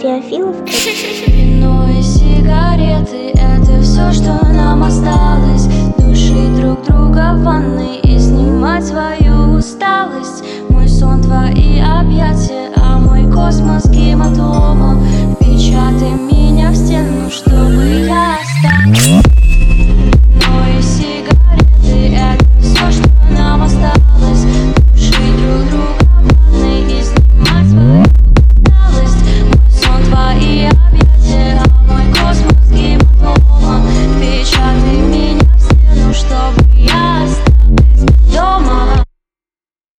Теофилов. Вино и сигареты — это все, что